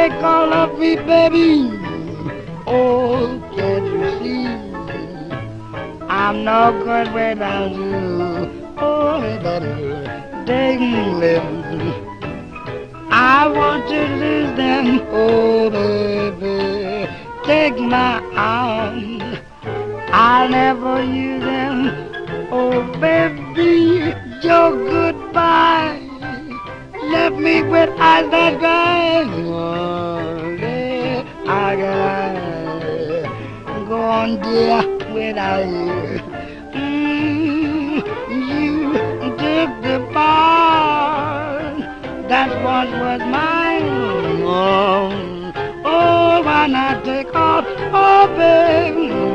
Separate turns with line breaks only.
take all of me, baby? Oh, can't you see? I'm no good without you. Oh, baby, baby. I want to lose them. Oh, baby, take my arms. I'll never use them. Oh, baby, your goodbye left me with eyes that cry. Oh, yeah, I gotta go on, dear, without you. You took the part that once was mine. Oh, why not take off? Oh, baby.